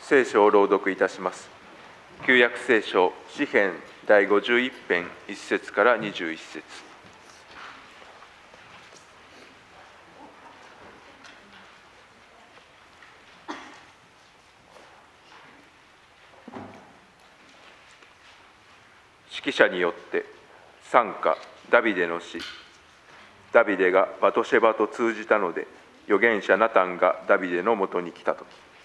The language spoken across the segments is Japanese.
聖書を朗読いたします。旧約聖書詩編第51編1節から21節。指揮者によって賛歌ダビデの詩。ダビデがバトシェバと通じたので、預言者ナタンがダビデのもとに来たとき、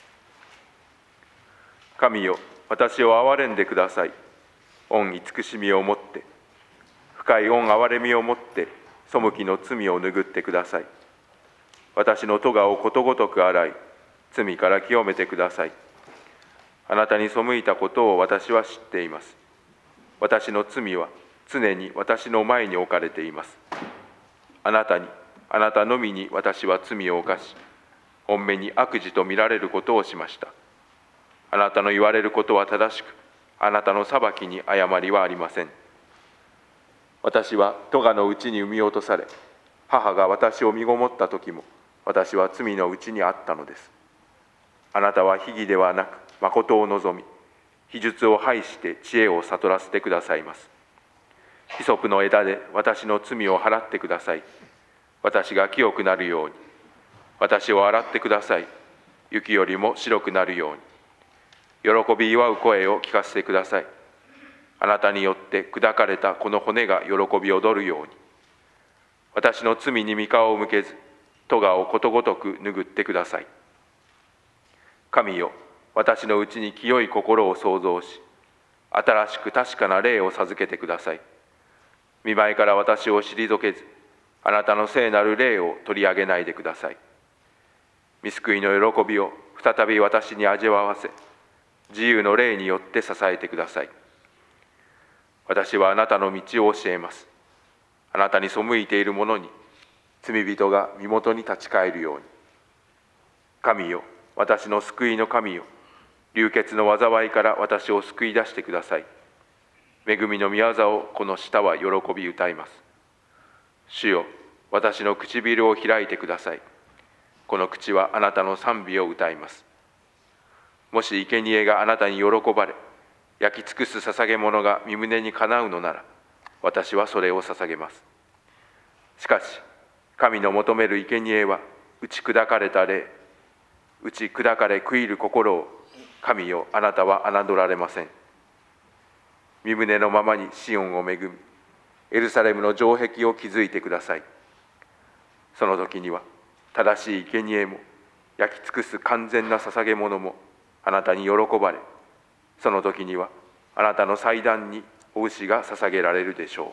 神よ、私を憐れんでください。御慈しみをもって、深い御憐れみをもって、背きの罪を拭ってください。私の咎をことごとく洗い、罪から清めてください。あなたに背いたことを私は知っています。私の罪は常に私の前に置かれています。あなたのみに私は罪を犯し、御目に悪事と見られることをしました。あなたの言われることは正しく、あなたの裁きに誤りはありません。私は咎のうちに産み落とされ、母が私を身ごもった時も、私は罪のうちにあったのです。あなたは秘儀ではなく、誠を望み、秘術を排して知恵を悟らせてくださいます。ヒソプの枝で私の罪を払ってください。私が清くなるように。私を洗ってください。雪よりも白くなるように。喜び祝う声を聞かせてください。あなたによって砕かれたこの骨が喜び踊るように。私の罪に御顔を向けず、咎をことごとく拭ってください。神よ、私のうちに清い心を創造し、新しく確かな霊を授けてください。見舞いから私を退けず、あなたの聖なる霊を取り上げないでください。御救いの喜びを再び私に味わわせ、自由の霊によって支えてください。私はあなたの道を教えます。あなたに背いている者に、罪人が身元に立ち返るように。神よ、私の救いの神よ、流血の災いから私を救い出してください。恵みの御業をこの舌は喜び歌います。主よ、私の唇を開いてください。この口はあなたの賛美を歌います。もし生贄があなたに喜ばれ、焼き尽くす捧げ物が身胸にかなうのなら、私はそれを捧げます。しかし、神の求める生贄は、打ち砕かれた霊、打ち砕かれ悔いる心を、神よ、あなたは侮られません。身胸のままにシオンを恵み、エルサレムの城壁を築いてください。その時には、正しい生贄も、焼き尽くす完全な捧げ物も、あなたに喜ばれ、その時には、あなたの祭壇にお牛が捧げられるでしょう。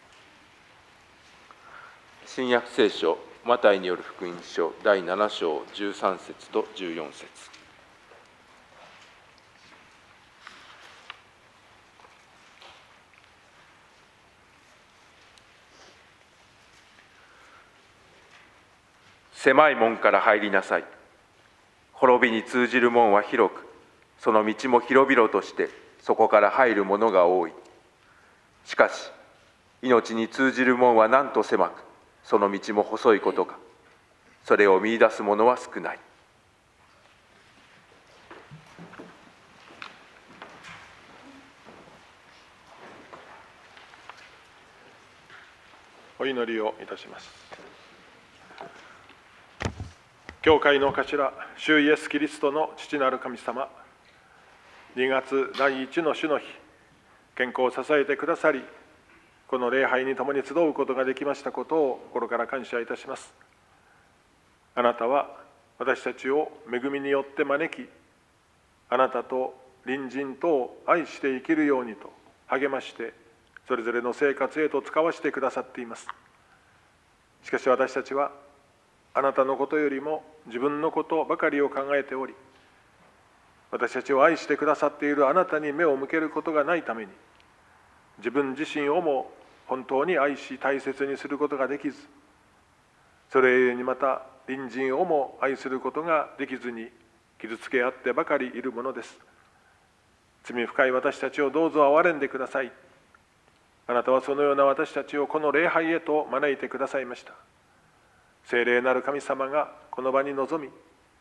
新約聖書、マタイによる福音書、第7章13節と14節。狭い門から入りなさい。滅びに通じる門は広く、その道も広々として、そこから入る者が多い。しかし、命に通じる門はなんと狭く、その道も細いことか。それを見出す者は少ない。 お祈りをいたします。教会の頭、主イエス・キリストの父なる神様、2月第一の主の日、健康を支えてくださり、この礼拝に共に集うことができましたことを心から感謝いたします。あなたは私たちを恵みによって招き、あなたと隣人とを愛して生きるようにと励まして、それぞれの生活へと使わせてくださっています。しかし私たちは、あなたのことよりも自分のことばかりを考えており、私たちを愛してくださっているあなたに目を向けることがないために、自分自身をも本当に愛し大切にすることができず、それゆえにまた隣人をも愛することができずに傷つけ合ってばかりいるものです。罪深い私たちをどうぞ憐れんでください。あなたはそのような私たちをこの礼拝へと招いてくださいました。聖霊なる神様がこの場に臨み、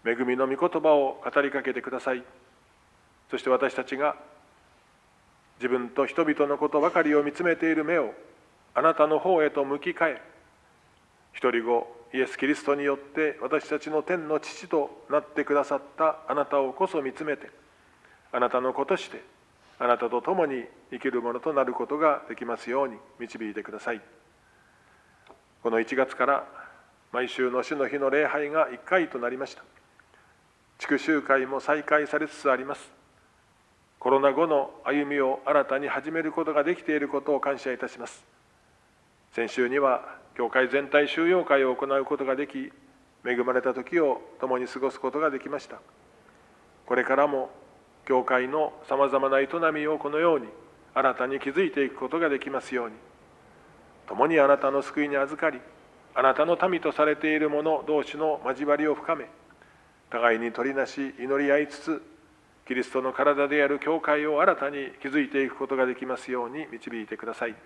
恵みの御言葉を語りかけてください。そして私たちが自分と人々のことばかりを見つめている目をあなたの方へと向き替え、一人子イエス・キリストによって私たちの天の父となってくださったあなたをこそ見つめて、あなたの子としてあなたと共に生きるものとなることができますように導いてください。この1月から毎週の主の日の礼拝が1回となりました。地区集会も再開されつつあります。コロナ後の歩みを新たに始めることができていることを感謝いたします。先週には教会全体収容会を行うことができ、恵まれた時を共に過ごすことができました。これからも教会のさまざまな営みをこのように新たに築いていくことができますように、共にあなたの救いに預かり、あなたの民とされている者同士の交わりを深め、互いに取りなし祈り合いつつ、キリストの体である教会を新たに築いていくことができますように導いてください。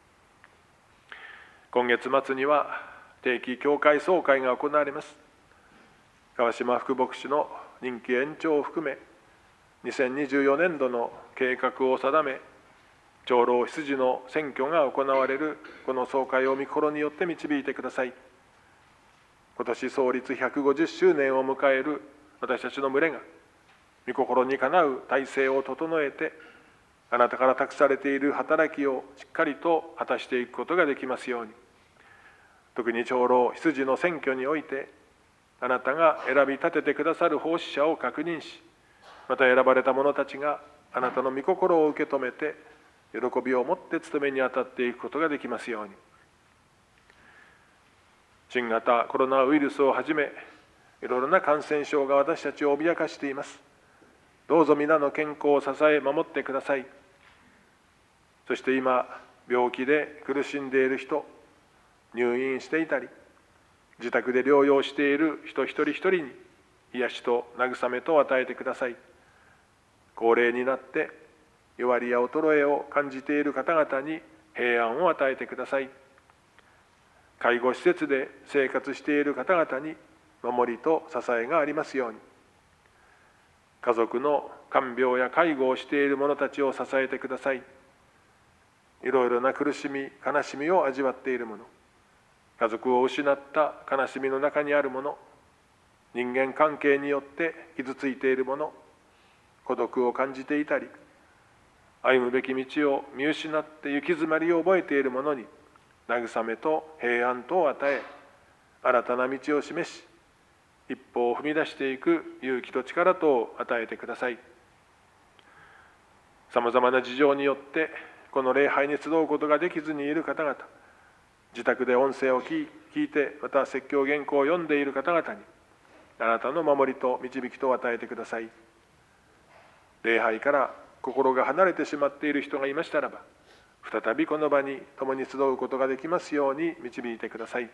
今月末には定期教会総会が行われます。川島副牧師の任期延長を含め、2024年度の計画を定め、長老羊の選挙が行われるこの総会を御心によって導いてください。今年創立150周年を迎える私たちの群れが、御心にかなう体制を整えて、あなたから託されている働きをしっかりと果たしていくことができますように、特に長老羊の選挙において、あなたが選び立ててくださる奉仕者を確認し、また選ばれた者たちがあなたの御心を受け止めて、喜びを持って務めに当たっていくことができますように。新型コロナウイルスをはじめ、いろいろな感染症が私たちを脅かしています。どうぞ皆の健康を支え守ってください。そして今、病気で苦しんでいる人、入院していたり、自宅で療養している人一人一人に癒しと慰めと与えてください。高齢になって弱りや衰えを感じている方々に平安を与えてください。介護施設で生活している方々に守りと支えがありますように。家族の看病や介護をしている者たちを支えてください。いろいろな苦しみ、悲しみを味わっている者、家族を失った悲しみの中にある者、人間関係によって傷ついている者、孤独を感じていたり、歩むべき道を見失って行き詰まりを覚えている者に、慰めと平安とを与え、新たな道を示し、一歩を踏み出していく勇気と力とを与えてください。さまざまな事情によってこの礼拝に集うことができずにいる方々、自宅で音声を聞いて、また説教原稿を読んでいる方々に、あなたの守りと導きとを与えてください。礼拝から心が離れてしまっている人がいましたらば、再びこの場に共に集うことができますように導いてください。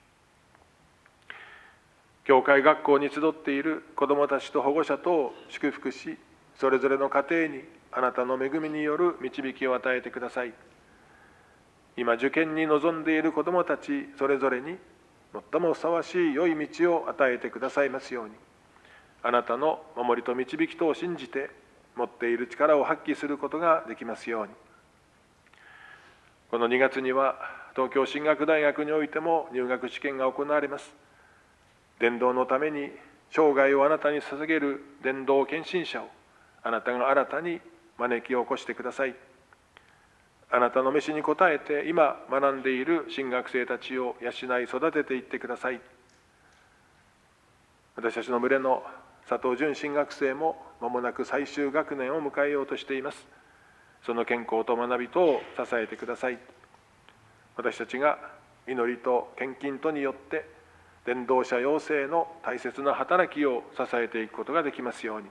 教会学校に集っている子どもたちと保護者とを祝福し、それぞれの家庭にあなたの恵みによる導きを与えてください。今受験に臨んでいる子どもたちそれぞれに最もふさわしい良い道を与えてくださいますように、あなたの守りと導きとを信じて持っている力を発揮することができますように。この2月には東京進学大学においても入学試験が行われます。伝道のために生涯をあなたに捧げる伝道献身者をあなたが新たに招き起こしてください。あなたの召しに応えて今学んでいる新学生たちを養い育てていってください。私たちの群れの佐藤淳新学生も間もなく最終学年を迎えようとしています。その健康と学びとを支えてください。私たちが祈りと献金とによって伝道者養成の大切な働きを支えていくことができますように。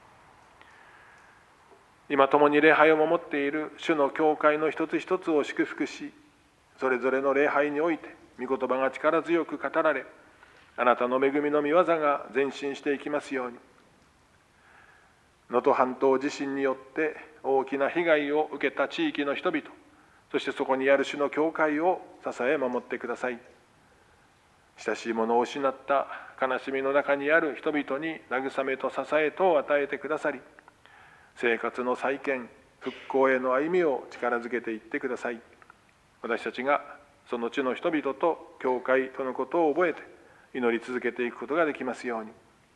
今共に礼拝を守っている主の教会の一つ一つを祝福し、それぞれの礼拝において御言葉が力強く語られ、あなたの恵みの御業が前進していきますように。能登半島地震によって大きな被害を受けた地域の人々、そしてそこにある主の教会を支え守ってください。 親しいものを失った悲しみの中にある人々に慰めと支えとを与えてくださり、生活の再建、復興への歩みを力づけていってください。私たちがその地の人々と教会とのことを覚えて祈り続けていくことができますように。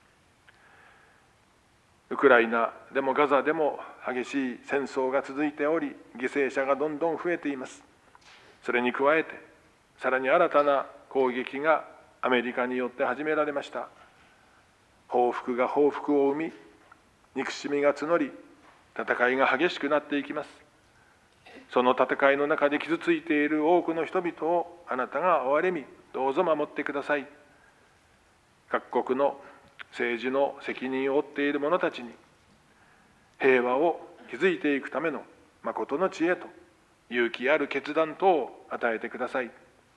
ウクライナでもガザでも激しい戦争が続いており、犠牲者がどんどん増えています。それに加えて、さらに新たな攻撃がアメリカによって始められました。報復が報復を生み、憎しみが募り、戦いが激しくなっていきます。その戦いの中で傷ついている多くの人々をあなたが憐れみ、どうぞ守ってください。各国の政治の責任を負っている者たちに、平和を築いていくための誠の知恵と勇気ある決断等を与えてください。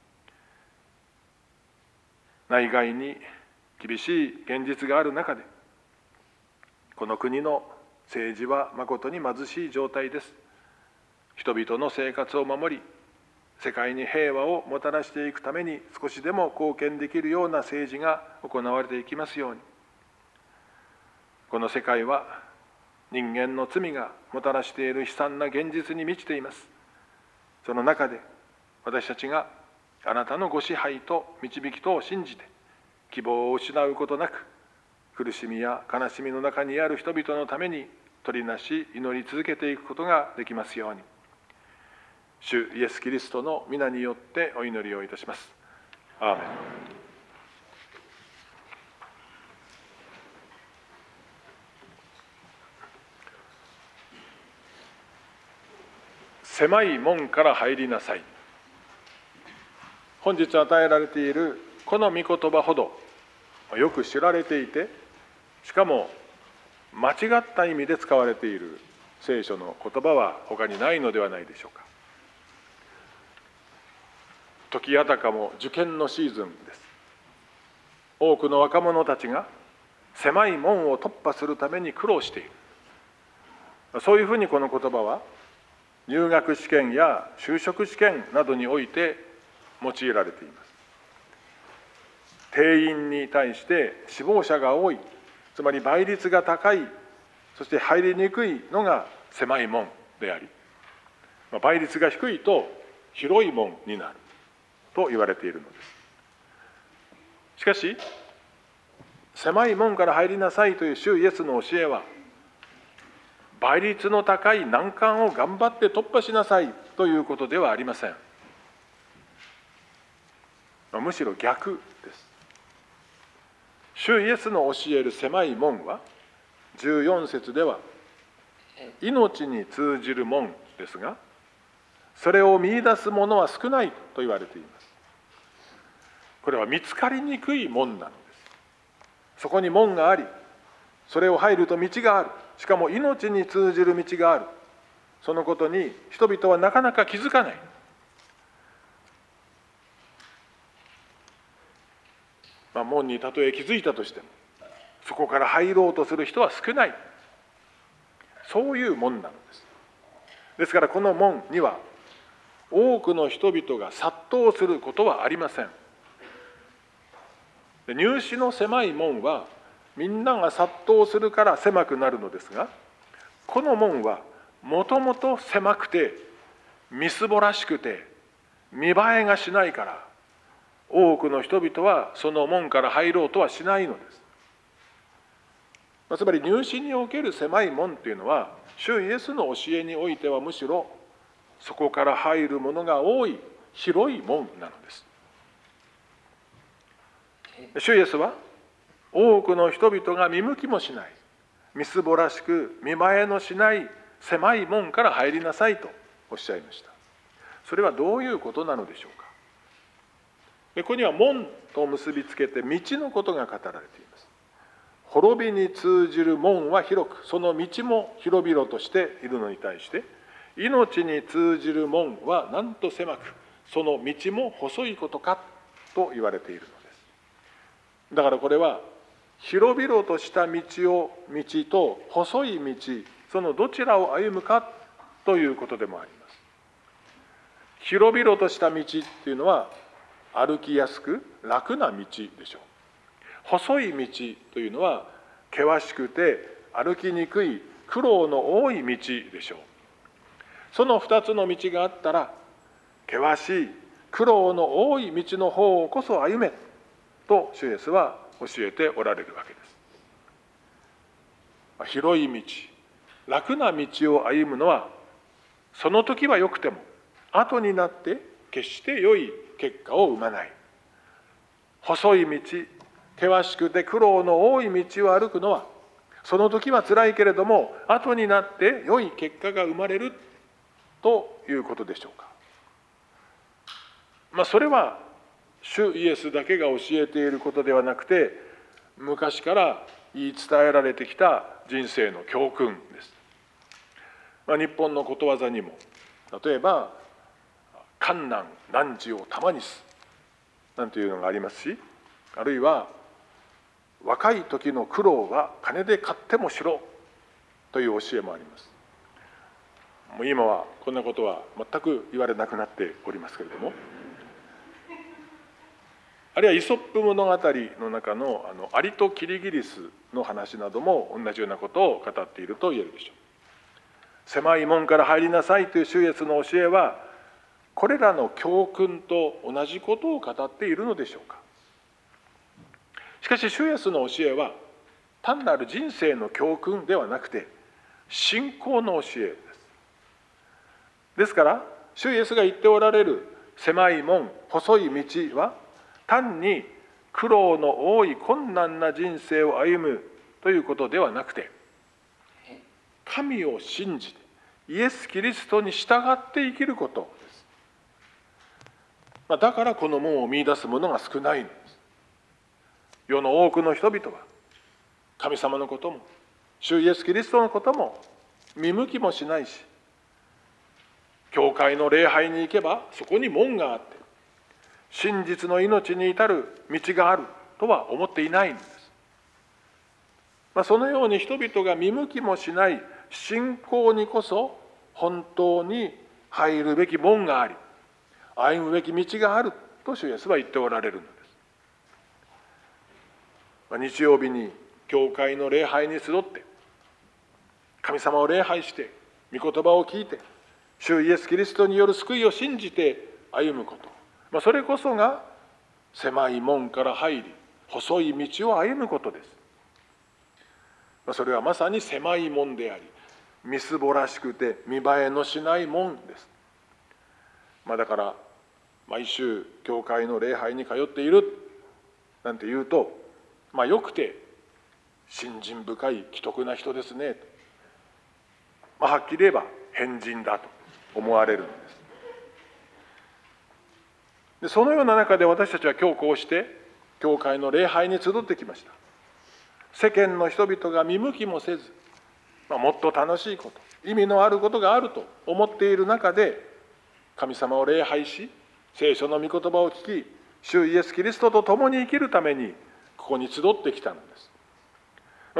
内外に厳しい現実がある中で、この国の政治は誠に貧しい状態です。人々の生活を守り、世界に平和をもたらしていくために少しでも貢献できるような政治が行われていきますように。この世界は人間の罪がもたらしている悲惨な現実に満ちています。その中で私たちがあなたのご支配と導きとを信じて、希望を失うことなく、苦しみや悲しみの中にある人々のために取りなし祈り続けていくことができますように。主イエス・キリストの皆によってお祈りをいたします。アーメン。狭い門から入りなさい。本日与えられているこの御言葉ほどよく知られていて、しかも間違った意味で使われている聖書の言葉は他にないのではないでしょうか。時あたかも受験のシーズンです。多くの若者たちが狭い門を突破するために苦労している。そういうふうにこの言葉は入学試験や就職試験などにおいて用いられています。定員に対して志望者が多い、つまり倍率が高い、そして入りにくいのが狭い門であり、倍率が低いと広い門になると言われているのです。しかし、狭い門から入りなさいという主イエスの教えは、倍率の高い難関を頑張って突破しなさいということではありません。むしろ逆です。主イエスの教える狭い門は、14節では命に通じる門ですが、それを見出す者は少ないと言われています。これは見つかりにくい門なのです。そこに門があり、それを入ると道がある、しかも命に通じる道がある、そのことに人々はなかなか気づかない。門にたとえ気づいたとしても、そこから入ろうとする人は少ない。そういう門なのです。ですからこの門には多くの人々が殺到することはありません。入試の狭い門はみんなが殺到するから狭くなるのですが、この門はもともと狭くてみすぼらしくて見栄えがしないから、多くの人々はその門から入ろうとはしないのです。つまり入試における狭い門というのは、主イエスの教えにおいてはむしろそこから入るものが多い広い門なのです。主イエスは多くの人々が見向きもしない、みすぼらしく見栄えのしない狭い門から入りなさいとおっしゃいました。それはどういうことなのでしょうか。ここには門と結びつけて道のことが語られています。滅びに通じる門は広く、その道も広々としているのに対して、命に通じる門はなんと狭く、その道も細いことかと言われているのです。だからこれは広々とした道と細い道、そのどちらを歩むかということでもあります。広々とした道っていうのは歩きやすく楽な道でしょう。細い道というのは険しくて歩きにくい苦労の多い道でしょう。その2つの道があったら、険しい苦労の多い道の方をこそ歩めと主イエスは教えておられるわけです。広い道、楽な道を歩むのは、その時は良くても後になって決して良い結果を生まない。細い道、険しくて苦労の多い道を歩くのは、その時は辛いけれども後になって良い結果が生まれるということでしょうか。それは主イエスだけが教えていることではなくて、昔から言い伝えられてきた人生の教訓です。日本のことわざにも、例えば艱難難事を玉にすなんていうのがありますし、あるいは若い時の苦労は金で買ってもしろという教えもあります。もう今はこんなことは全く言われなくなっておりますけれども、あるいはイソップ物語の中のアリとキリギリスの話なども同じようなことを語っていると言えるでしょう。狭い門から入りなさいという主イエスの教えは、これらの教訓と同じことを語っているのでしょうか。しかし主イエスの教えは単なる人生の教訓ではなくて、信仰の教えです。ですから主イエスが言っておられる狭い門、細い道は、単に苦労の多い困難な人生を歩むということではなくて、神を信じてイエス・キリストに従って生きることです。だからこの門を見出す者が少ないのです。世の多くの人々は神様のことも主イエス・キリストのことも見向きもしないし、教会の礼拝に行けばそこに門があって真実の命に至る道があるとは思っていないのです。そのように人々が見向きもしない信仰にこそ本当に入るべき門があり、歩むべき道があると主イエスは言っておられるのです。日曜日に教会の礼拝に集って神様を礼拝して御言葉を聞いて主イエス・キリストによる救いを信じて歩むこと、それこそが狭い門から入り細い道を歩むことです。それはまさに狭い門であり、みすぼらしくて見栄えのしない門です。だから毎週教会の礼拝に通っているなんて言うと、よくて信心深い奇特な人ですねと、はっきり言えば変人だと思われるのです。でそのような中で私たちは今日こうして教会の礼拝に集ってきました。世間の人々が見向きもせず、もっと楽しいこと、意味のあることがあると思っている中で神様を礼拝し、聖書の御言葉を聞き、主イエス・キリストと共に生きるためにここに集ってきたのです。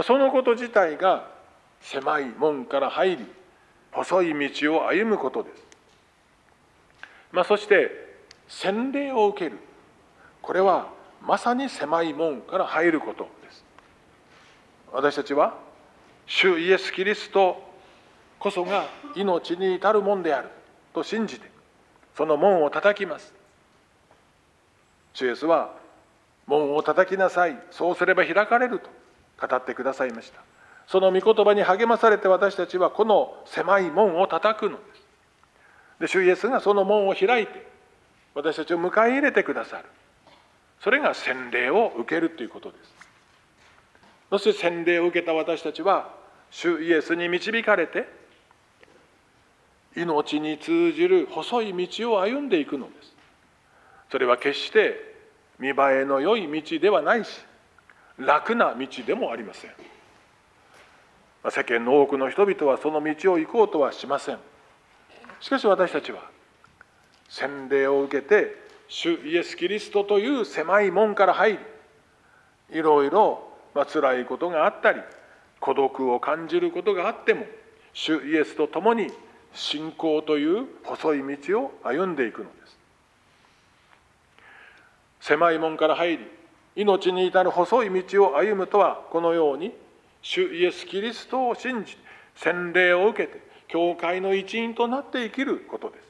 そのこと自体が狭い門から入り細い道を歩むことです。そして洗礼を受ける、これはまさに狭い門から入ることです。私たちは主イエス・キリストこそが命に至る門であると信じてその門を叩きます。主イエスは門を叩きなさい、そうすれば開かれると語ってくださいました。その御言葉に励まされて私たちはこの狭い門を叩くのです。で主イエスがその門を開いて私たちを迎え入れてくださる。それが洗礼を受けるということです。そして洗礼を受けた私たちは主イエスに導かれて命に通じる細い道を歩んでいくのです。それは決して見栄えの良い道ではないし楽な道でもありません。世間の多くの人々はその道を行こうとはしません。しかし私たちは洗礼を受けて主イエス・キリストという狭い門から入り、いろいろ辛いことがあったり孤独を感じることがあっても主イエスと共に信仰という細い道を歩んでいくのです。 狭い門から入り、命に至る細い道を歩むとは、このように主イエス・キリストを信じ、洗礼を受けて教会の一員となって生きることです。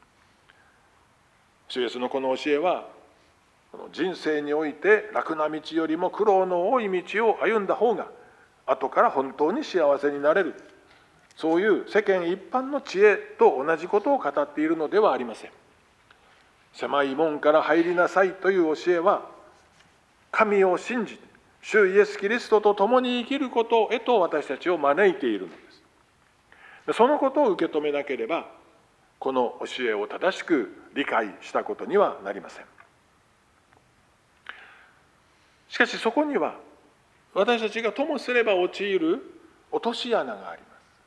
主イエスのこの教えは、人生において楽な道よりも苦労の多い道を歩んだ方が後から本当に幸せになれる、そういう世間一般の知恵と同じことを語っているのではありません。狭い門から入りなさいという教えは、神を信じて主イエス・キリストと共に生きることへと私たちを招いているのです。そのことを受け止めなければ、この教えを正しく理解したことにはなりません。しかしそこには、私たちがともすれば陥る落とし穴があり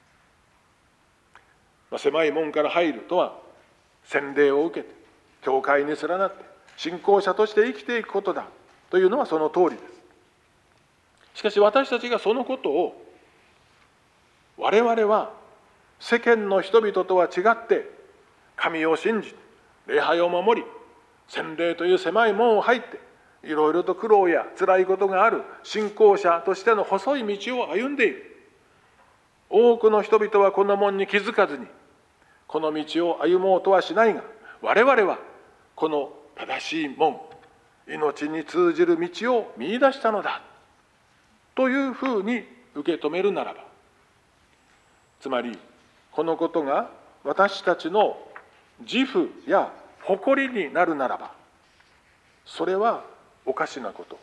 ます。狭い門から入るとは、洗礼を受けて教会に連なって信仰者として生きていくことだというのはその通りです。しかし私たちがそのことを、我々は世間の人々とは違って神を信じ、礼拝を守り、洗礼という狭い門を入っていろいろと苦労や辛いことがある信仰者としての細い道を歩んでいる。多くの人々はこの門に気づかずにこの道を歩もうとはしないが、我々はこの正しい門、命に通じる道を見出したのだというふうに受け止めるならば、つまりこのことが私たちの自負や誇りになるならば、それはおかしなことです。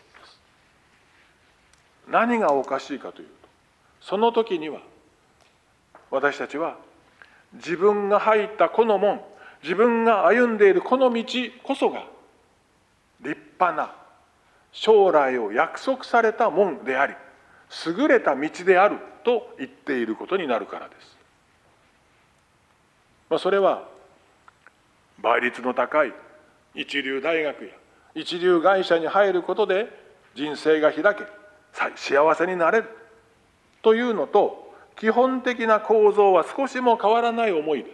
何がおかしいかというと、その時には私たちは自分が入ったこの門、自分が歩んでいるこの道こそが立派な将来を約束された門であり、優れた道であると言っていることになるからです。それは倍率の高い一流大学や一流会社に入ることで人生が開け、幸せになれるというのと基本的な構造は少しも変わらない思いです。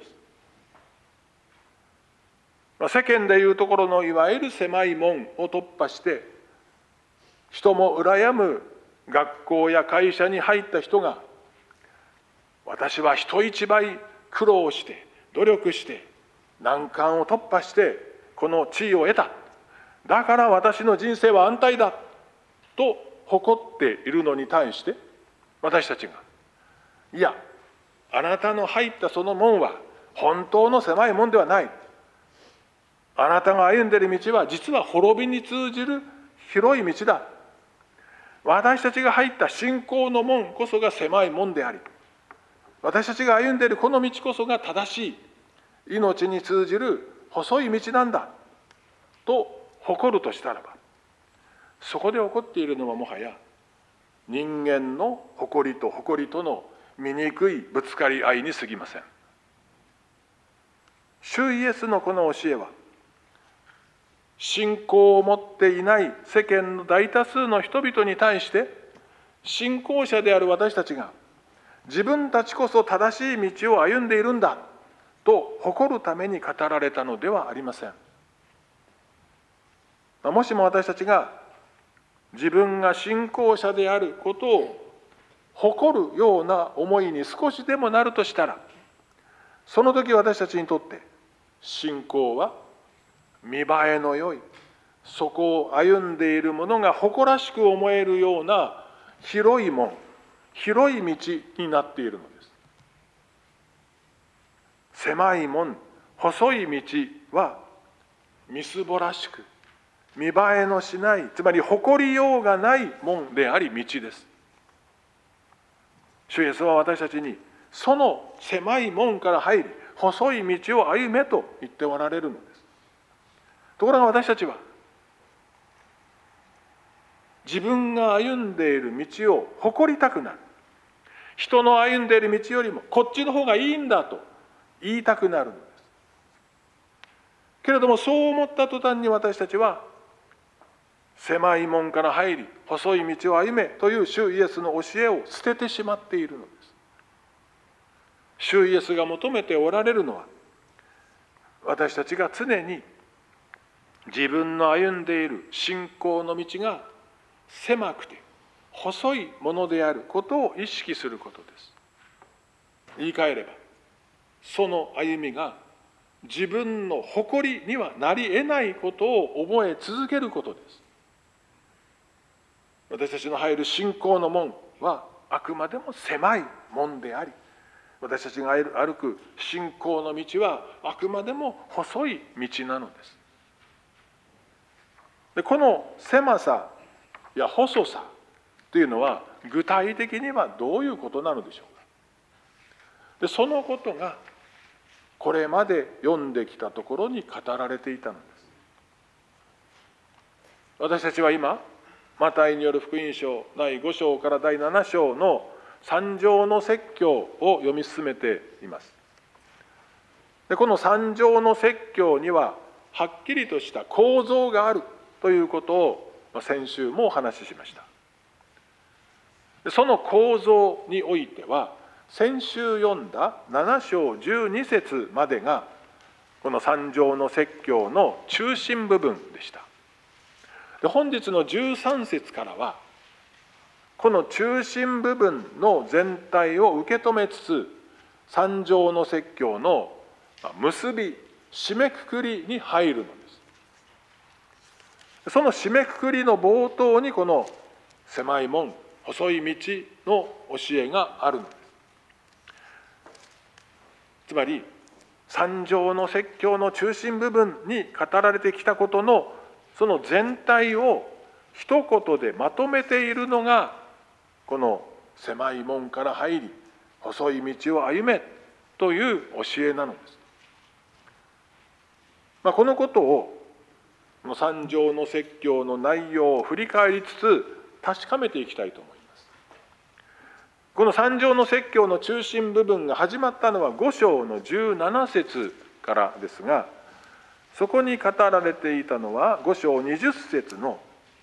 世間でいうところのいわゆる狭い門を突破して人も羨む学校や会社に入った人が、私は人一倍苦労して努力して難関を突破してこの地位を得た、だから私の人生は安泰だと誇っているのに対して、私たちが、いや、あなたの入ったその門は本当の狭い門ではない、あなたが歩んでいる道は実は滅びに通じる広い道だ、私たちが入った信仰の門こそが狭い門であり、私たちが歩んでいるこの道こそが正しい命に通じる細い道なんだと誇るとしたらば、そこで起こっているのはもはや人間の誇りとの醜いぶつかり合いに過ぎません。主イエスのこの教えは、信仰を持っていない世間の大多数の人々に対して、信仰者である私たちが自分たちこそ正しい道を歩んでいるんだと誇るために語られたのではありません。もしも私たちが自分が信仰者であることを誇るような思いに少しでもなるとしたら、その時私たちにとって信仰は見栄えの良い、そこを歩んでいる者が誇らしく思えるような広い門、広い道になっているのです。狭い門、細い道はみすぼらしく見栄えのしない、つまり誇りようがない門であり道です。主イエスは私たちにその狭い門から入り細い道を歩めと言っておられるのです。ところが私たちは自分が歩んでいる道を誇りたくなる、人の歩んでいる道よりもこっちの方がいいんだと言いたくなるのです。けれどもそう思った途端に私たちは狭い門から入り細い道を歩めという主イエスの教えを捨ててしまっているのです。主イエスが求めておられるのは、私たちが常に自分の歩んでいる信仰の道が狭くて細いものであることを意識することです。言い換えれば、その歩みが自分の誇りにはなり得ないことを覚え続けることです。私たちの入る信仰の門はあくまでも狭い門であり、私たちが歩く信仰の道はあくまでも細い道なのです。で、この狭さや細さというのは具体的にはどういうことなのでしょうか。で、そのことがこれまで読んできたところに語られていたのです。私たちは今、マタイによる福音書第5章から第7章の三条の説教を読み進めています。で、この三条の説教にははっきりとした構造があるということを先週もお話ししました。で、その構造においては先週読んだ7章12節までがこの三条の説教の中心部分でした。で、本日の13節からはこの中心部分の全体を受け止めつつ、三条の説教の結び締めくくりに入るのです。その締めくくりの冒頭にこの狭い門、細い道の教えがあるのです。つまり三条の説教の中心部分に語られてきたことのその全体を一言でまとめているのがこの狭い門から入り細い道を歩めという教えなのです。このことをこの三条の説教の内容を振り返りつつ確かめていきたいと思います。この三条の説教の中心部分が始まったのは5章の17節からですが、そこに語られていたのは5章20節の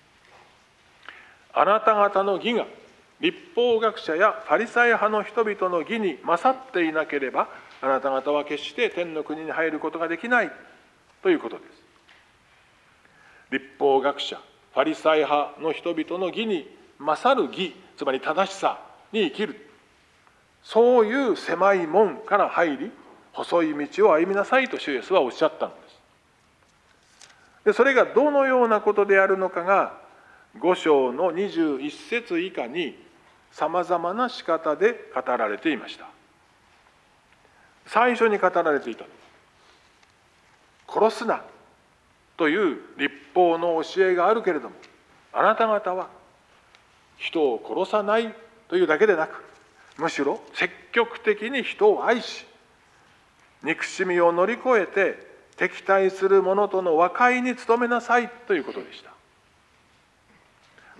あなた方の義が律法学者やファリサイ派の人々の義に勝っていなければあなた方は決して天の国に入ることができないということです。律法学者、ファリサイ派の人々の義に勝る義、つまり正しさに生きる、そういう狭い門から入り細い道を歩みなさいと主イエスはおっしゃったのです。で、それがどのようなことであるのかが5章の21節以下にさまざまな仕方で語られていました。最初に語られていたのは殺すなという律法の教えがあるけれども、あなた方は人を殺さないというだけでなく、むしろ積極的に人を愛し憎しみを乗り越えて敵対する者との和解に努めなさいということでした。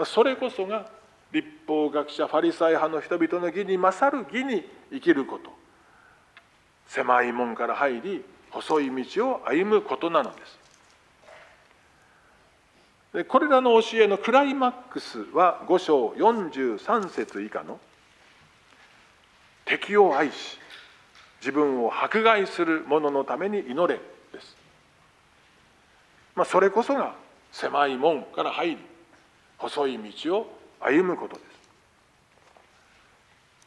それこそが律法学者ファリサイ派の人々の義に勝る義に生きること、狭い門から入り細い道を歩むことなのです。で、これらの教えのクライマックスは5章43節以下の敵を愛し自分を迫害する者のために祈れです。それこそが狭い門から入り細い道を歩むことです。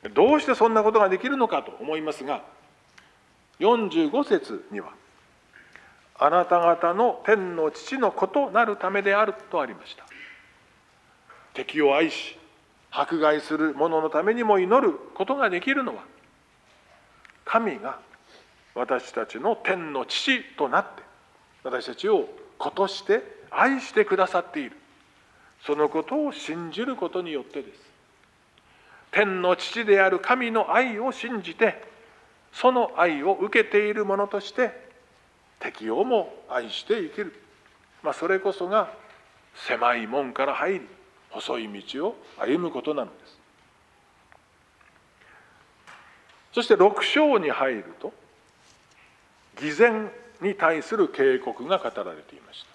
どうしてそんなことができるのかと思いますが、45節にはあなた方の天の父の子となるためであるとありました。敵を愛し迫害する者のためにも祈ることができるのは、神が私たちの天の父となって私たちを子として愛してくださっている、そのことを信じることによってです。天の父である神の愛を信じて、その愛を受けている者として敵をも愛して生きる、それこそが狭い門から入り細い道を歩むことなのです。そして6章に入ると偽善に対する警告が語られていました。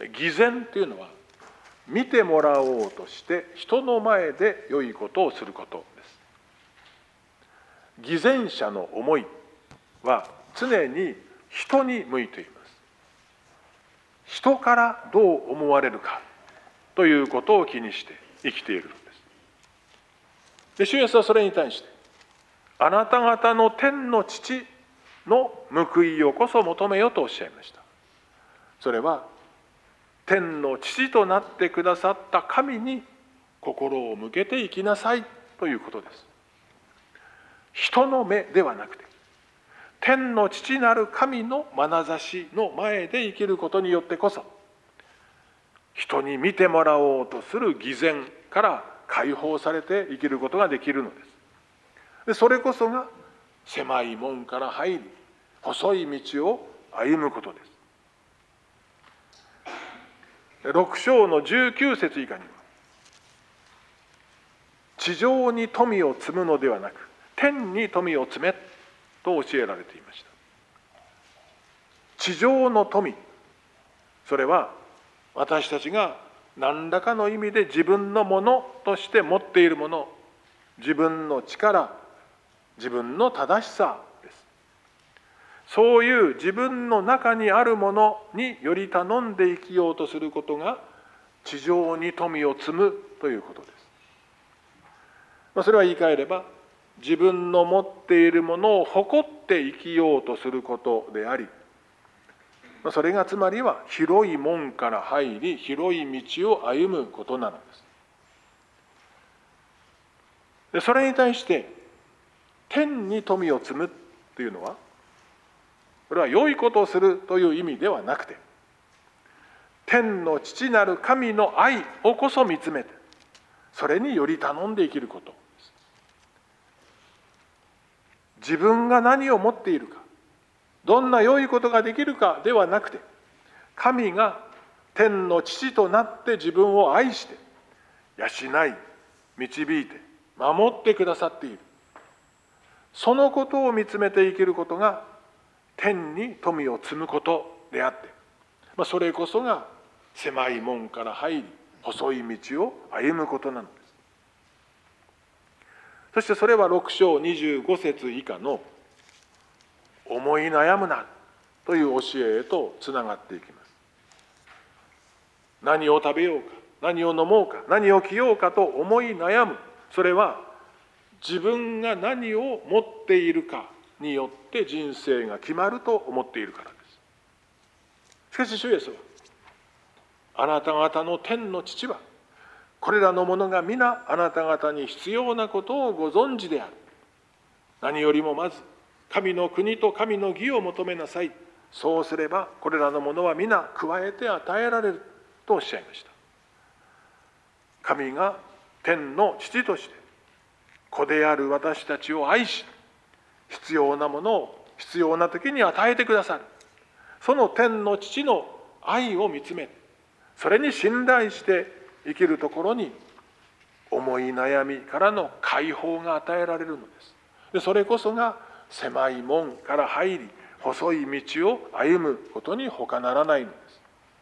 偽善というのは見てもらおうとして人の前で良いことをすることです。偽善者の思いは常に人に向いています。 人からどう思われるかということを気にして生きているのです。で、主イエスはそれに対して、あなた方の天の父の報いをこそ求めよとおっしゃいました。それは天の父となってくださった神に心を向けて生きなさいということです。人の目ではなくて、天の父なる神の眼差しの前で生きることによってこそ、人に見てもらおうとする偽善から解放されて生きることができるのです。で、それこそが狭い門から入り、細い道を歩むことです。6章の19節以下には、地上に富を積むのではなく、天に富を積めと教えられていました。地上の富、それは私たちが何らかの意味で自分のものとして持っているもの、自分の力、自分の正しさです。そういう自分の中にあるものにより頼んで生きようとすることが地上に富を積むということです。それは言い換えれば、自分の持っているものを誇って生きようとすることであり、それがつまりは広い門から入り、広い道を歩むことなのです。で、それに対して天に富を積むというのは、これは良いことをするという意味ではなくて、天の父なる神の愛をこそ見つめて、それにより頼んで生きることです。自分が何を持っているか、どんな良いことができるかではなくて、神が天の父となって自分を愛して養い、導いて守ってくださっている、そのことを見つめて生きることが天に富を積むことであって、それこそが狭い門から入り、細い道を歩むことなのです。そしてそれは6章25節以下の思い悩むなという教えへとつながっていきます。何を食べようか、何を飲もうか、何を着ようかと思い悩む、それは自分が何を持っているかによって人生が決まると思っているからです。しかし主イエスは、あなた方の天の父はこれらのものが皆あなた方に必要なことをご存知である。何よりもまず神の国と神の義を求めなさい。そうすればこれらのものは皆加えて与えられるとおっしゃいました。神が天の父として子である私たちを愛し、必要なものを必要な時に与えてくださる。その天の父の愛を見つめ、それに信頼して生きるところに思い悩みからの解放が与えられるのです。で、それこそが狭い門から入り、細い道を歩むことに他ならないのです。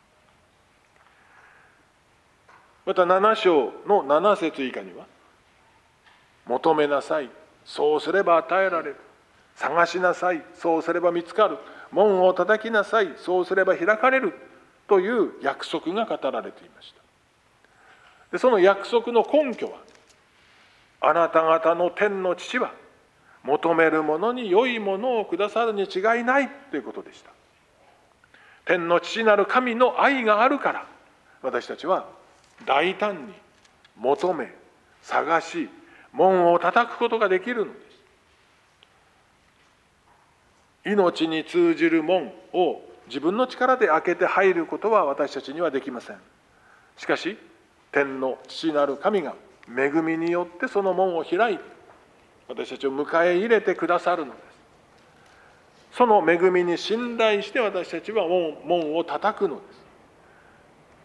また7章の7節以下には、求めなさい、そうすれば与えられる。探しなさい、そうすれば見つかる。門を叩きなさい、そうすれば開かれるという約束が語られていました。で、その約束の根拠は、あなた方の天の父は求める者に良いものをくださるに違いないということでした。天の父なる神の愛があるから、私たちは大胆に求め、探し、門を叩くことができるのです。命に通じる門を自分の力で開けて入ることは私たちにはできません。しかし、天の父なる神が恵みによってその門を開いて、私たちを迎え入れてくださるのです。その恵みに信頼して私たちは門を叩くのです。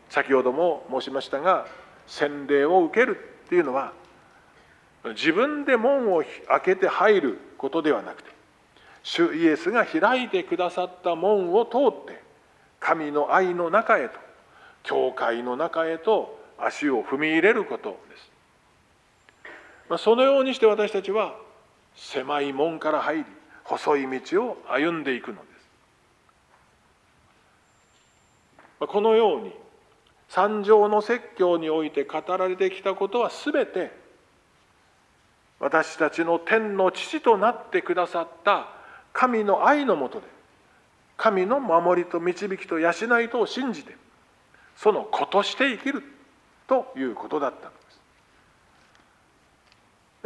先ほども申しましたが、洗礼を受けるっていうのは、自分で門を開けて入ることではなくて、主イエスが開いてくださった門を通って、神の愛の中へと、教会の中へと足を踏み入れることです。そのようにして私たちは狭い門から入り、細い道を歩んでいくのです。 このように三条の説教において語られてきたことはすべて私たちの天の父となってくださった神の愛のもとで、神の守りと導きと養いとを信じて、その子として生きるということだったのです。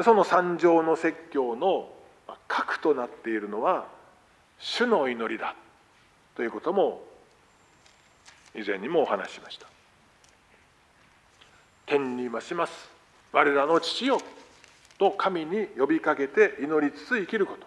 その三条の説教の核となっているのは主の祈りだということも以前にもお話ししました。天に増します我らの父よと神に呼びかけて祈りつつ生きること、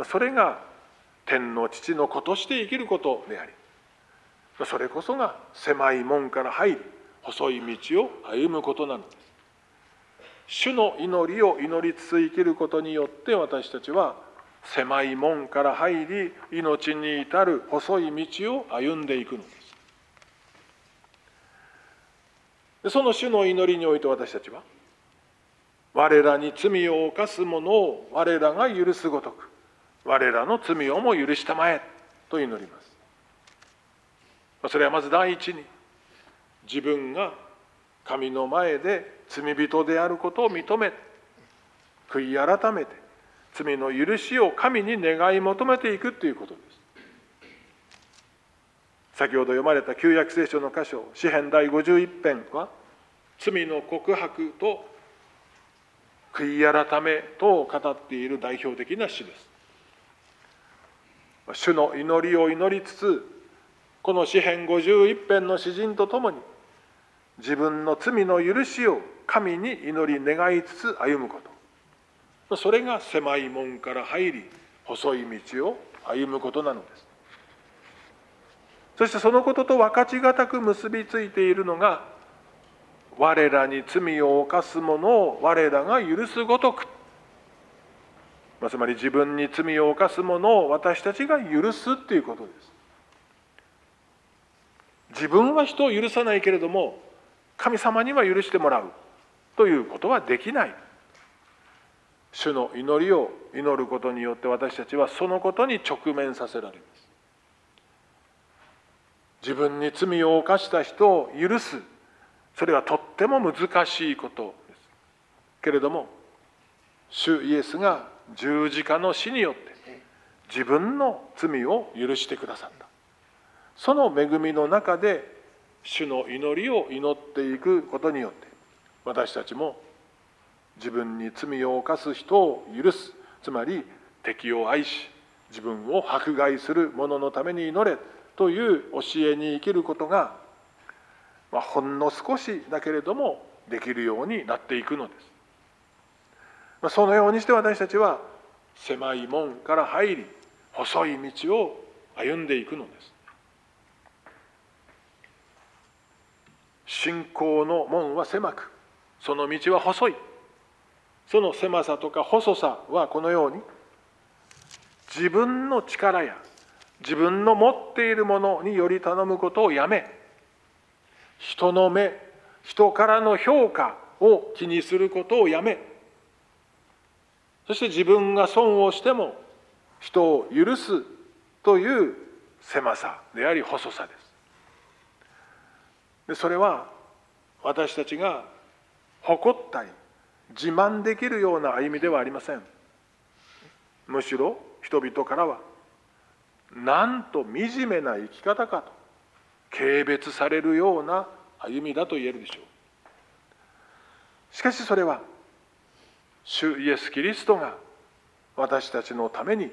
それが天の父の子として生きることであり、それこそが狭い門から入り細い道を歩むことなのです。主の祈りを祈りつつ生きることによって私たちは狭い門から入り命に至る細い道を歩んでいくのです。その主の祈りにおいて私たちは我らに罪を犯す者を我らが許すごとく我らの罪をも許したまえと祈ります。それはまず第一に自分が神の前で罪人であることを認め悔い改めて罪の許しを神に願い求めていくということです。先ほど読まれた旧約聖書の箇所詩編第51編は罪の告白と悔い改めとを語っている代表的な詩です。主の祈りを祈りつつこの詩編51編の詩人とともに自分の罪の許しを神に祈り願いつつ歩むこと、それが狭い門から入り細い道を歩むことなのです。そしてそのことと分かちがたく結びついているのが我らに罪を犯す者を我らが許すごとく、つまり自分に罪を犯す者を私たちが許すということです。自分は人を許さないけれども神様には許してもらうということはできない。主の祈りを祈ることによって私たちはそのことに直面させられます。自分に罪を犯した人を許す、それはとっても難しいことですけれども、主イエスが十字架の死によって自分の罪を許してくださった。その恵みの中で主の祈りを祈っていくことによって私たちも自分に罪を犯す人を許す、つまり敵を愛し自分を迫害する者のために祈れという教えに生きることが、ほんの少しだけれどもできるようになっていくのです。そのようにして私たちは狭い門から入り細い道を歩んでいくのです。信仰の門は狭く、その道は細い。その狭さとか細さはこのように自分の力や自分の持っているものにより頼むことをやめ、人の目、人からの評価を気にすることをやめ、そして自分が損をしても人を許すという狭さであり細さです。でそれは私たちが誇ったり自慢できるような歩みではありません。むしろ人々からはなんと惨めな生き方かと軽蔑されるような歩みだと言えるでしょう。しかしそれは主イエス・キリストが私たちのために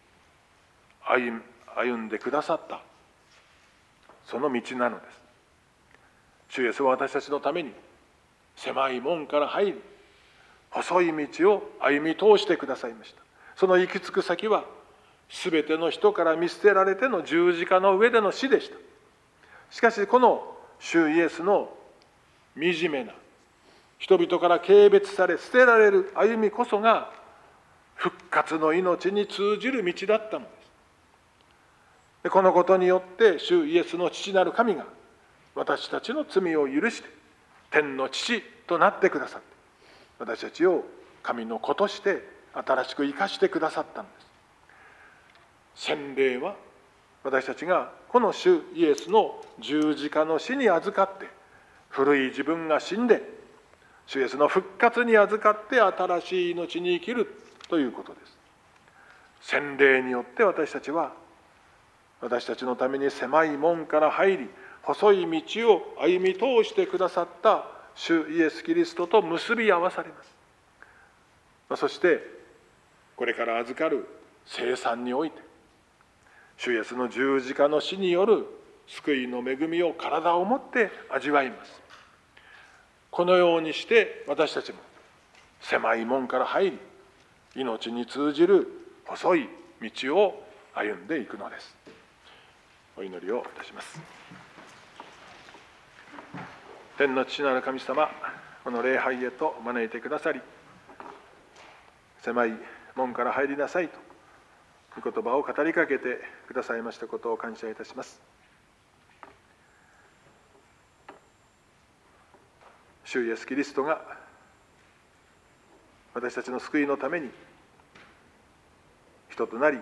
歩んでくださったその道なのです。主イエスは私たちのために狭い門から入り細い道を歩み通してくださいました。その行き着く先はすべての人から見捨てられての十字架の上での死でした。しかしこの主イエスの惨めな人々から軽蔑され捨てられる歩みこそが復活の命に通じる道だったのです。でこのことによって主イエスの父なる神が私たちの罪を許して天の父となってくださって、私たちを神の子として新しく生かしてくださったのです。洗礼は私たちがこの主イエスの十字架の死に預かって、古い自分が死んで、主イエスの復活に預かって新しい命に生きるということです。洗礼によって私たちは、私たちのために狭い門から入り、細い道を歩み通してくださった主イエス・キリストと結び合わされます。そしてこれから預かる聖餐において、主イエスの十字架の死による救いの恵みを体をもって味わいます。このようにして私たちも狭い門から入り、命に通じる細い道を歩んでいくのです。お祈りをいたします。天の父なる神様、この礼拝へと招いてくださり、狭い門から入りなさいと御言葉を語りかけてくださいましたことを感謝いたします。主イエス・キリストが私たちの救いのために人となり、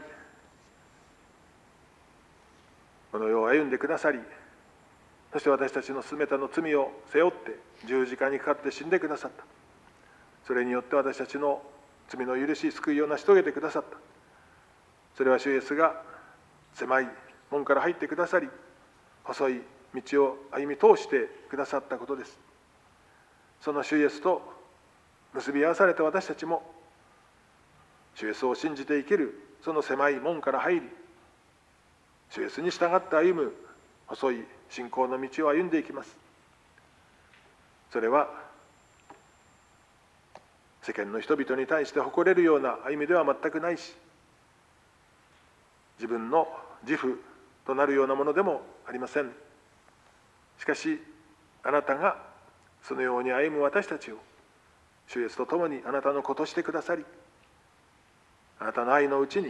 この世を歩んでくださり、そして私たちのすべての罪を背負って十字架にかかって死んでくださった。それによって私たちの罪の許し、救いを成し遂げてくださった。それは主イエスが狭い門から入ってくださり、細い道を歩み通してくださったことです。その主イエスと結び合わされた私たちも、主イエスを信じて生きるその狭い門から入り、主イエスに従って歩む細い信仰の道を歩んでいきます。それは世間の人々に対して誇れるような歩みでは全くないし、自分の自負となるようなものでもありません。しかしあなたがそのように歩む私たちを主イエスと共にあなたの子としてくださり、あなたの愛のうちに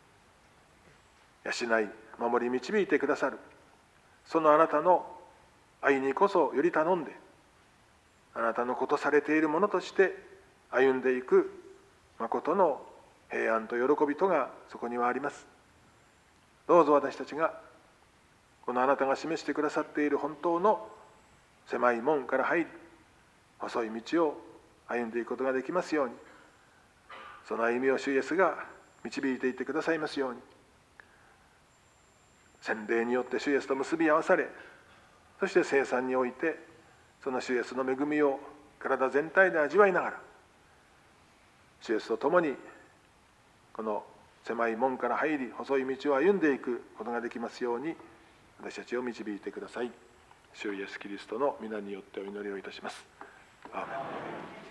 養い守り導いてくださる、そのあなたの愛にこそより頼んで、あなたの子とされているものとして歩んでいく誠の平安と喜びとがそこにはあります。どうぞ私たちがこのあなたが示してくださっている本当の狭い門から入り、細い道を歩んでいくことができますように、その歩みを主イエスが導いていってくださいますように。洗礼によって主イエスと結び合わされ、そして聖餐においてその主イエスの恵みを体全体で味わいながら、主イエスと共にこの狭い門から入り、細い道を歩んでいくことができますように、私たちを導いてください。主イエスキリストの皆によってお祈りをいたします。アーメン。